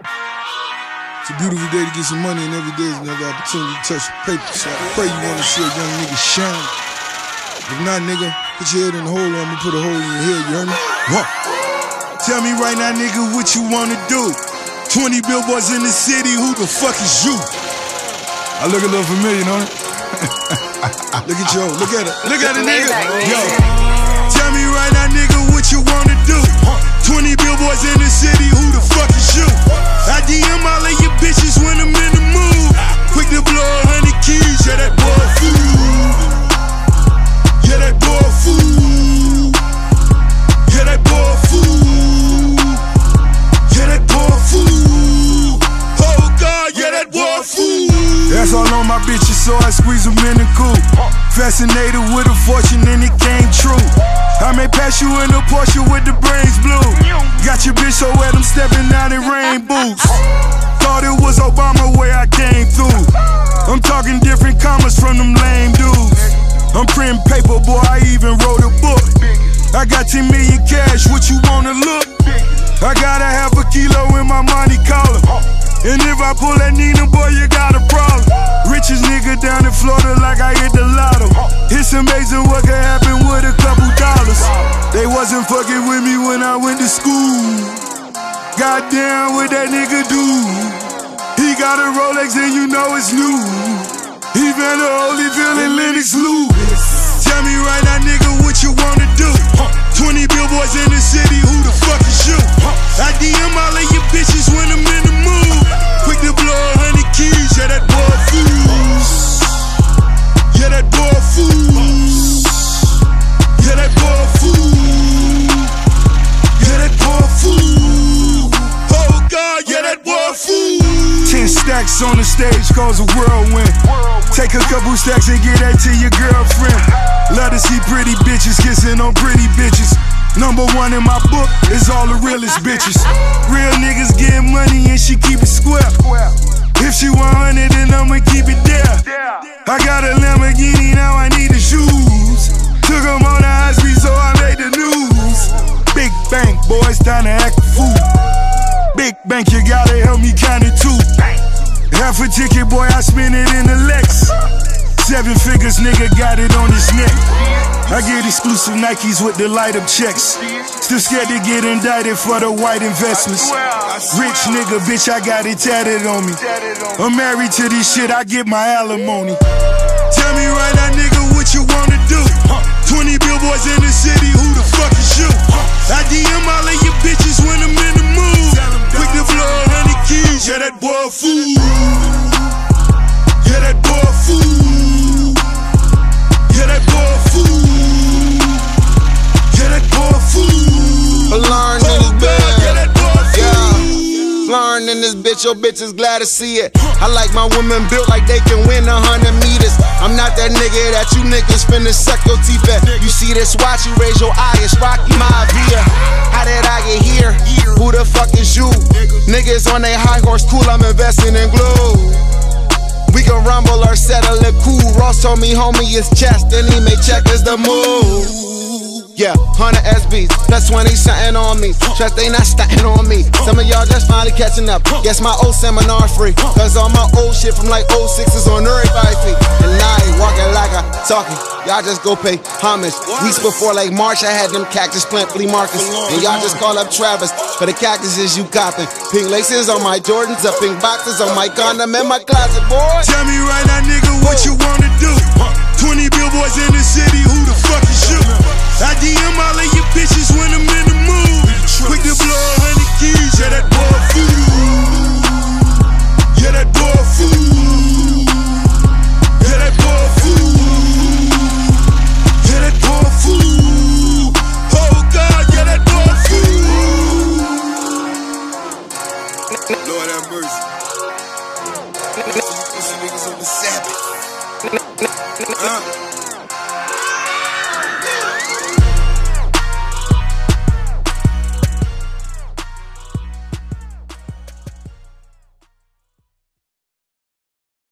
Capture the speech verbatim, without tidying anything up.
It's a beautiful day to get some money, and every day is another opportunity to touch the paper. So I pray you wanna see a young nigga shine. If not, nigga, put your head in the hole, or I'ma put a hole in your head, you heard me? Huh. Tell me right now, nigga, what you wanna do? twenty billboards in the city, who the fuck is you? I look a little familiar, don't it? Look at yo, look at it, look at it, nigga. Yo, tell me right now, nigga, what you wanna do? twenty billboards in the city, who the fuck is you? I D M all of your bitches when I'm in the mood. Quick to blow a hundred keys, yeah, that boy fool. Yeah, that boy fool. Yeah, that boy fool. Yeah, that boy fool. Oh God, yeah, that boy fool. That's all on my bitches, so I squeeze them in the coupe. Fascinated with a fortune and it came true. I may pass you in a Porsche with the brains blue. Got your bitch so wet I'm stepping out in rain boots. Thought it was Obama where I came through. I'm talking different commas from them lame dudes. I'm printing paper, boy, I even wrote a book. I got ten million cash, what you wanna look? I gotta have a kilo in my money collar. And if I pull that Nina, boy, you got a problem. Richest nigga down in Florida like I hit the lotto. It's amazing what can happen with a couple dollars. They wasn't fucking with me when I went to school. Goddamn, what that nigga do? He got a Rolex and you know it's new. He found a Holyfield and Lennox Lewis. Tell me right now, nigga, what you wanna do? twenty billboards in the city, who the fuck is you? I D M all of your bitches when I'm in the mood. Quick to blow a hundred keys, yeah, that boy fool. Yeah, that boy fool. Yeah, that boy fool. Yeah, that boy fool. Oh God, yeah, that boy fool. Ten stacks on the stage cause a whirlwind. Take a couple stacks and get that to your girlfriend. Love to see pretty bitches kissing on pretty bitches. Number one in my book is all the realest bitches. Real niggas getting money and she keep it square. If she want hundred, then I'ma keep it there. I got a Lamborghini, now I need the shoes. Took them on the high speed, so I made the news. Big bank, boys, time to act a fool. Big bank, you gotta help me count it too. Half a ticket, boy, I spend it in the Lex. Seven figures, nigga, got it on his neck. I get exclusive Nikes with the light up checks. Still scared to get indicted for the white investments. Rich nigga, bitch, I got it tatted on me. I'm married to this shit, I get my alimony. Tell me right now, nigga, what you wanna do? twenty billboards in the city, who the fuck is you? I D M all of your bitches when I'm in the mood. Quick to blow a hundred keys, yeah, that boy fool. Yeah, that boy fool. Yeah, that boy fool. Yeah, that boy fool. Learn in this bitch. Yeah. Learn in this bitch, your bitch is glad to see it. I like my women built like they can win a hundred meters. I'm not that nigga that you niggas finna suck your teeth at. You see this watch, you raise your eye, it's Rocky Maivia. How did I get here? Who the fuck is you? Niggas on they high horse, cool, I'm investing in glue. We can rumble or settle it cool. Ross told me, homie, it's chest, then he may check as the move. Yeah, one hundred S Bs, plus twenty something on me. Trust they not stunting on me. Some of y'all just finally catching up. Guess my old seminar free. Cause all my old shit from like oh six is on everybody's feet. And I ain't walking like I talking. Y'all just go pay homage. Weeks before like March, I had them cactus plant flea markets. And y'all just call up Travis for the cactuses you copping. Pink laces on my Jordans, up pink boxes on my condom in my closet, boy. Tell me right now, nigga, what you wanna do? twenty billboards in the city, who the fuck is you? I D M all of your bitches when I'm in the mood. Quick to blow a hundred keys, yeah, that boy fool. Yeah, that boy fool. Yeah, that boy fool. Yeah, that boy fool. Oh God, yeah, that boy fool. Lord have mercy. Pussy niggas on the Sabbath. Uh.